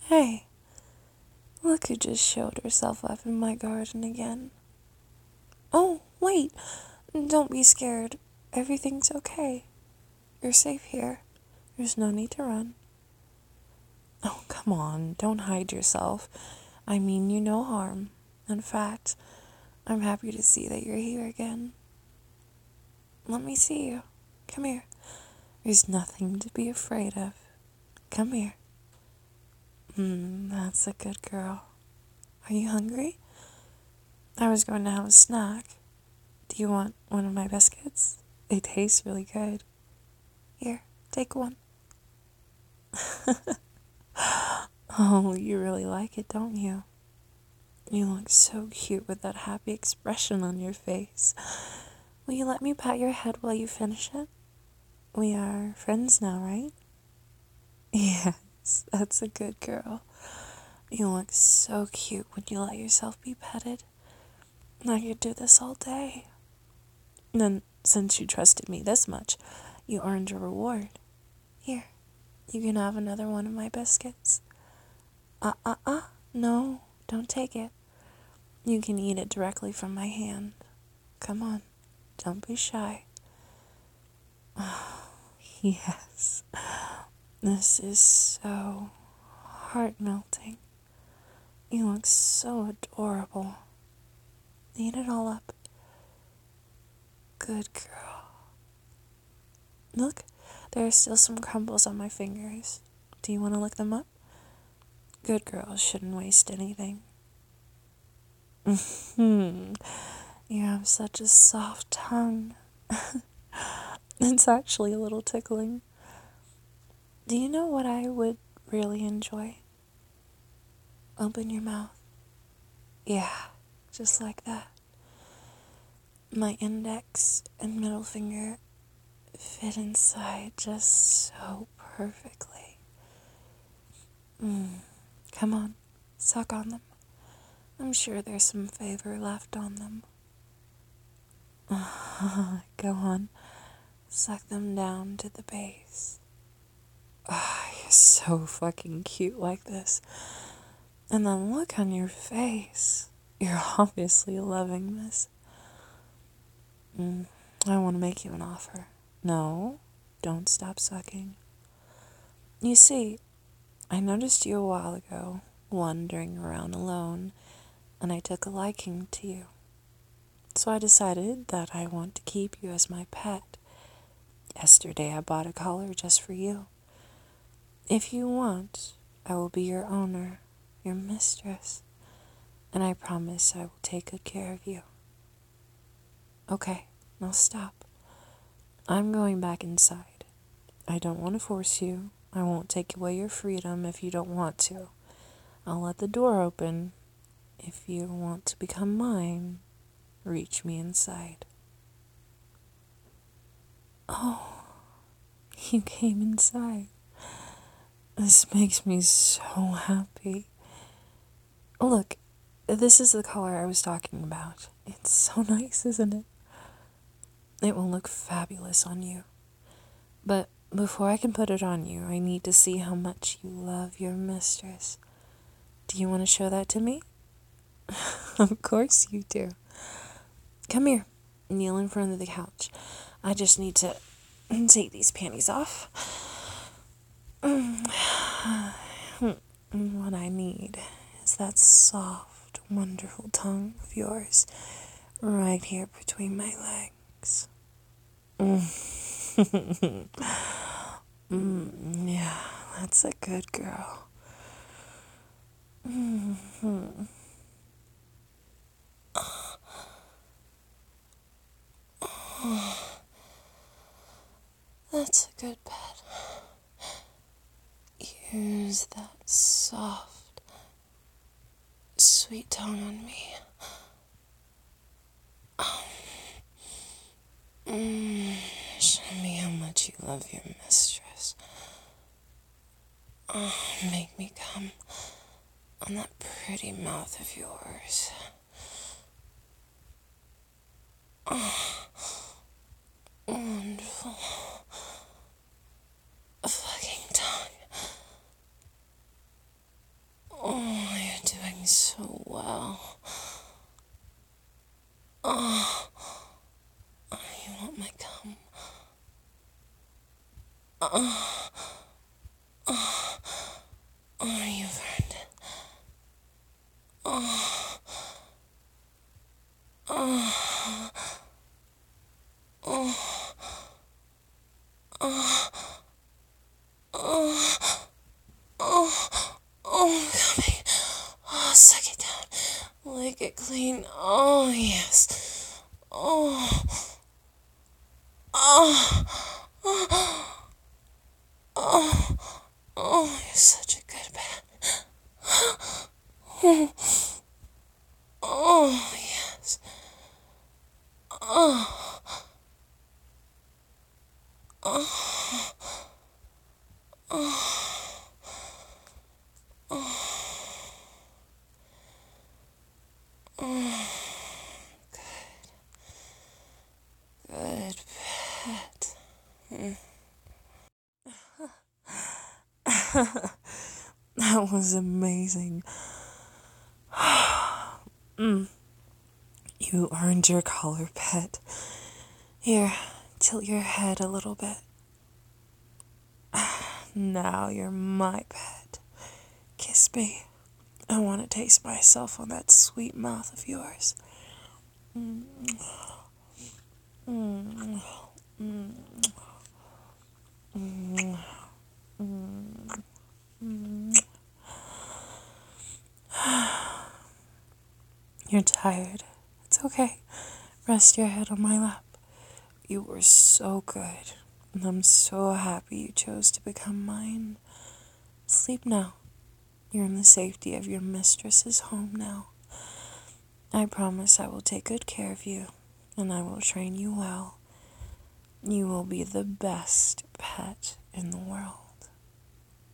Hey, look who just showed herself up in my garden again. Oh, wait, don't be scared. Everything's okay. You're safe here. There's no need to run. Oh, come on, don't hide yourself. I mean you no harm. In fact, I'm happy to see that you're here again. Let me see you. Come here. There's nothing to be afraid of. Come here. That's a good girl. Are you hungry? I was going to have a snack. Do you want one of my biscuits? They taste really good. Here, take one. Oh, you really like it, don't you? You look so cute with that happy expression on your face. Will you let me pat your head while you finish it? We are friends now, right? Yes, that's a good girl. You look so cute when you let yourself be petted. I could do this all day. And then, since you trusted me this much, you earned your reward. Here, you can have another one of my biscuits. No, don't take it. You can eat it directly from my hand. Come on, don't be shy. Yes, this is so heart-melting. You look so adorable. Eat it all up. Good girl. Look, there are still some crumbles on my fingers. Do you want to lick them up? Good girls shouldn't waste anything. You have such a soft tongue. It's actually a little tickling. Do you know what I would really enjoy? Open your mouth. Yeah, just like that. My index and middle finger fit inside just so perfectly. Come on, suck on them. I'm sure there's some flavor left on them. Go on, suck them down to the base. You're so fucking cute like this. And then look on your face. You're obviously loving this. I want to make you an offer. No, don't stop sucking. You see, I noticed you a while ago, wandering around alone, and I took a liking to you. So I decided that I want to keep you as my pet. Yesterday I bought a collar just for you. If you want, I will be your owner, your mistress, and I promise I will take good care of you. Okay, now stop. I'm going back inside. I don't want to force you. I won't take away your freedom if you don't want to. I'll let the door open. If you want to become mine, reach me inside. Oh, you came inside. This makes me so happy. Look, this is the color I was talking about. It's so nice, isn't it? It will look fabulous on you. But before I can put it on you, I need to see how much you love your mistress. Do you want to show that to me? Of course you do. Come here. Kneel in front of the couch. I just need to take these panties off. What I need is that soft, wonderful tongue of yours right here between my legs. Yeah, that's a good girl. That's a good pet. Use that soft, sweet tongue on me. Show me how much you love your mistress. Make me come on that pretty mouth of yours. Wonderful fucking tongue. Oh, you've earned it. Oh, oh, oh, oh, oh, oh, I'm coming. Oh, suck it down. Lick it clean. Oh, yes. Oh, oh, oh, oh, oh, you're such a good pet. Oh, oh, yes. Oh, oh, oh, oh, good pet. That was amazing. You earned your collar, pet. Here, tilt your head a little bit. Now you're my pet. Kiss me. I want to taste myself on that sweet mouth of yours. Mm. Mm. Mm. Mm. Mm. Mm. You're tired. It's okay. Rest your head on my lap. You were so good, and I'm so happy you chose to become mine. Sleep now. You're in the safety of your mistress's home now. I promise I will take good care of you, and I will train you well. You will be the best pet in the world.